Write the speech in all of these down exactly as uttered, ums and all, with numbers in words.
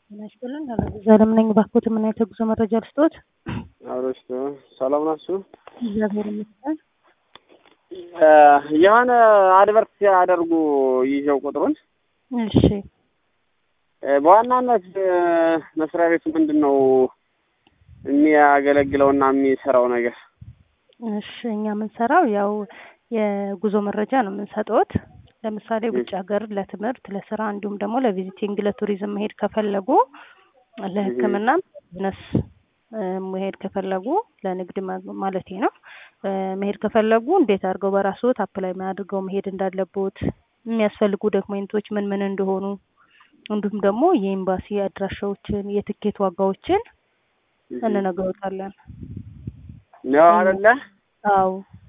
ናሽበልን ዘለም ነኝ ባክዎት ምን አይነት ጉዞ መረጃ ልስጥዎት? አውሮስቶ ሰላም ናችሁ? እግዚአብሔር ይመስገን። የሆነ አድቨርት ሲያደርጉ ይዘው ቁጥሩን እሺ በዋናነት መስሪያ ቤቱ ምንድነው የሚያገለግለውና የሚሰራው ነገር? እሺ እኛ የምንሰራው ያው የጉዞ መረጃ ነው የምንሰጠውት። ለምሳሌ ውጭ ሀገር ለትምህርት ለስራ እንዲሁም ደግሞ ለቪዚቲንግ ለቱሪዝም መሄድ ከፈለጉ ለሕክምና ቢዝነስ መሄድ ከፈለጉ ለንግድ ማለት ነው መሄድ ከፈለጉ እንዴት አድርገው በራስዎት አፕላይ አድርገው መሄድ እንዳለቦት የሚያስፈልጉ ዶክመንቶች ምን ምን እንደሆኑ እንዲሁም ደግሞ የኤምባሲ አድራሻዎችን የትኬት ዋጋዎችን እንነግሮታለን። ነው አይደለ? አዎ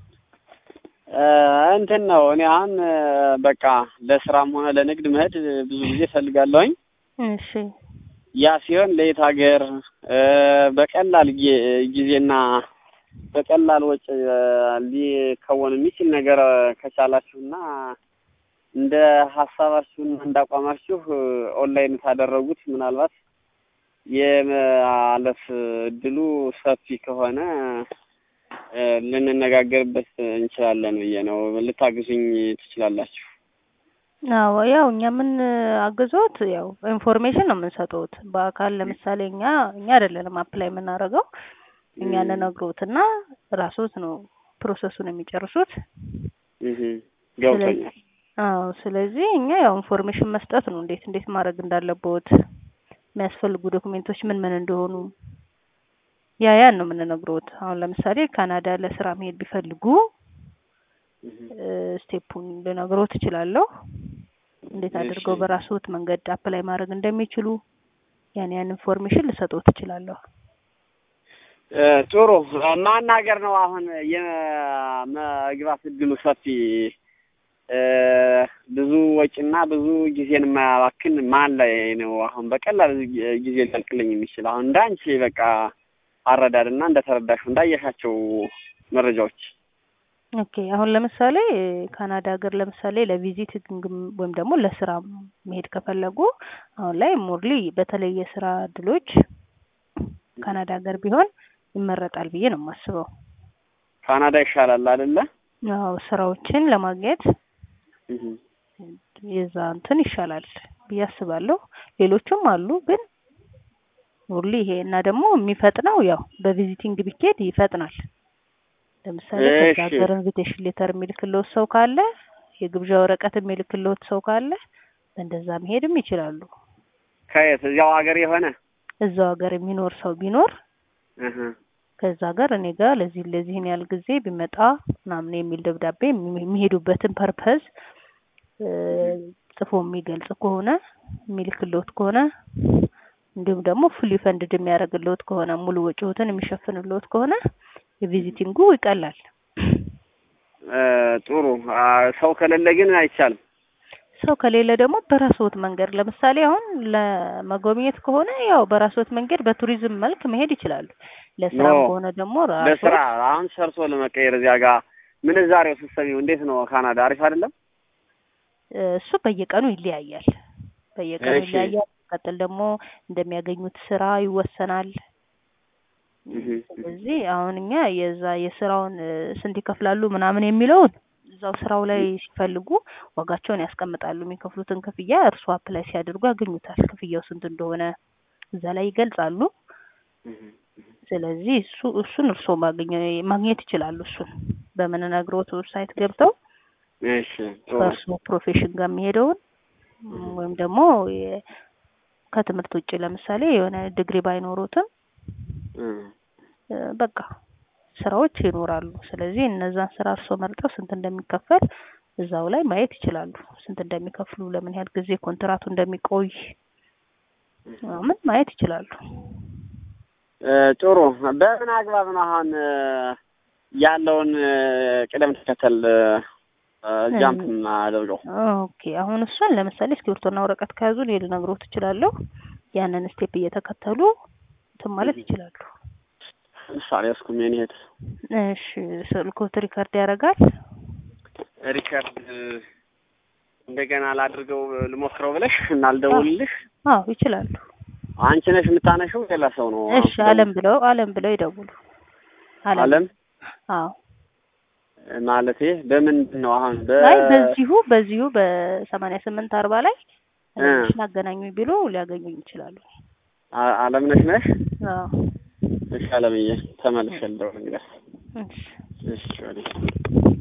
እንትን ነው እኔ አሁን በቃ ለስራም ሆነ ለንግድ መሄድ ብዙ ጊዜ ፈልጋለሁኝ። እሺ ያ ሲሆን ለየት ሀገር በቀላል ጊዜና በቀላል ወጪ ሊከወን የሚችል ነገር ከቻላችሁና እንደ ሐሳባችሁና እንዳቋማችሁ ኦንላይን ታደረጉት ምናልባት የማለፍ እድሉ ሰፊ ከሆነ ልንነጋገርበት እንችላለን ብዬ ነው። ልታግዙኝ ትችላላችሁ? አዎ ያው እኛ ምን አግዞት ያው ኢንፎርሜሽን ነው የምንሰጠውት። በአካል ለምሳሌ እኛ እኛ አይደለንም አፕላይ የምናደርገው እኛ ነግሮትና ራስዎት ነው ፕሮሰሱን የሚጨርሱት። እህ ገብቶኛል። አዎ ስለዚህ እኛ ያው ኢንፎርሜሽን መስጠት ነው እንዴት እንዴት ማድረግ እንዳለቦት የሚያስፈልጉ ዶክመንቶች ምን ምን እንደሆኑ ያ ያን ነው የምንነግሮት። አሁን ለምሳሌ ካናዳ ለስራ መሄድ ቢፈልጉ ስቴፑን ልነግሮት እችላለሁ። እንዴት አድርገው በራስዎት መንገድ አፕላይ ማድረግ እንደሚችሉ ያን ያን ኢንፎርሜሽን ልሰጥዎት እችላለሁ። ጥሩ ማናገር ነው አሁን የመግባት እድሉ ሰፊ ብዙ ወጪና ብዙ ጊዜን የማያባክን ማን ላይ ነው አሁን በቀላል ጊዜ ሊያልቅልኝ የሚችል? አሁን እንዳንቺ በቃ አረዳድና እንደተረዳሽው እንዳየሻቸው መረጃዎች። ኦኬ አሁን ለምሳሌ ካናዳ ሀገር ለምሳሌ ለቪዚቲንግ ወይም ደግሞ ለስራ መሄድ ከፈለጉ አሁን ላይ ሞርሊ በተለይ የስራ እድሎች ካናዳ ሀገር ቢሆን ይመረጣል ብዬ ነው የማስበው። ካናዳ ይሻላል አይደለ? አዎ ስራዎችን ለማግኘት የዛ እንትን ይሻላል ብዬ አስባለሁ። ሌሎችም አሉ ግን ሞርሊ ይሄ እና ደግሞ የሚፈጥነው ያው በቪዚቲንግ ቢኬድ ይፈጥናል። ለምሳሌ ከሀገር ኢንቪቴሽን ሌተር የሚልክልዎት ሰው ካለ የግብዣ ወረቀት የሚልክልዎት ሰው ካለ እንደዛ መሄድም ይችላሉ። ከየት እዛው ሀገር የሆነ እዛው ሀገር የሚኖር ሰው ቢኖር እህ ከዛ ሀገር እኔ ጋር ለዚህ ለዚህን ያህል ጊዜ ቢመጣ ምናምን የሚል ደብዳቤ የሚሄዱበትን ፐርፐዝ ጽፎ የሚገልጽ ከሆነ የሚልክልዎት ከሆነ እንዲሁም ደግሞ ፉሊ ፈንድድ የሚያደርግልዎት ከሆነ ሙሉ ወጪዎትን የሚሸፍንልዎት ከሆነ የቪዚቲንጉ ይቀላል። ጥሩ ሰው ከሌለ ግን አይቻልም። ሰው ከሌለ ደግሞ በራስዎት መንገድ ለምሳሌ አሁን ለመጎብኘት ከሆነ ያው በራስዎት መንገድ በቱሪዝም መልክ መሄድ ይችላሉ። ለስራ ከሆነ ደግሞ ለስራ አሁን ሰርቶ ለመቀየር እዚያ ጋር ምንዛሬው ሲሰሚው እንዴት ነው? ካናዳ አሪፍ አይደለም? እሱ በየቀኑ ይለያያል። በየቀኑ ይለያያል። ቀጥል ደግሞ እንደሚያገኙት ስራ ይወሰናል። ስለዚህ አሁን እኛ የዛ የስራውን ስንት ይከፍላሉ ምናምን የሚለውን እዛው ስራው ላይ ሲፈልጉ ዋጋቸውን ያስቀምጣሉ። የሚከፍሉትን ክፍያ እርሱ አፕላይ ሲያደርጉ ያገኙታል። ክፍያው ስንት እንደሆነ እዛ ላይ ይገልጻሉ። ስለዚህ እሱ እሱን እርሱ ማግኘት ይችላሉ። እሱን በምንነግሮት ዌብሳይት ገብተው እሺ እርሱ ፕሮፌሽን ጋር የሚሄደውን ወይም ደግሞ ከትምህርት ውጪ ለምሳሌ የሆነ ዲግሪ ባይኖሩትም በቃ ስራዎች ይኖራሉ። ስለዚህ እነዛን ስራ እርሶ መርጠው ስንት እንደሚከፈል እዛው ላይ ማየት ይችላሉ። ስንት እንደሚከፍሉ ለምን ያህል ጊዜ ኮንትራቱ እንደሚቆይ ምን ማየት ይችላሉ። ጥሩ በምን አግባብ ነው አሁን ያለውን ቅደም ተከተል ጃምፕ ማድረገው? ኦኬ አሁን እሱን ለምሳሌ እስክሪብቶና ወረቀት ከያዙ እኔ ልነግሮት እችላለሁ። ያንን ስቴፕ እየተከተሉ እንትን ማለት ይችላሉ። ምሳሌ እስኩም የኔ እህት እሺ ስልክዎት ሪከርድ ያደርጋል? ሪከርድ እንደገና ላድርገው ልሞክረው ብለሽ እና ልደውልልሽ? አዎ ይችላሉ። አንቺ ነሽ የምታነሺው ሌላ ሰው ነው? እሺ አለም ብለው አለም ብለው ይደውሉ። አለም አዎ ማለቴ በምንድን ነው አሁን? በ አይ በዚሁ በዚሁ በሰማንያ ስምንት አርባ ላይ እሺ አገናኙኝ ቢሉ ሊያገኙኝ ይችላሉ። አለም ነሽ ነሽ? አዎ እሺ አለምዬ ተመልሼ እንደው እንግዲህ እሺ እሺ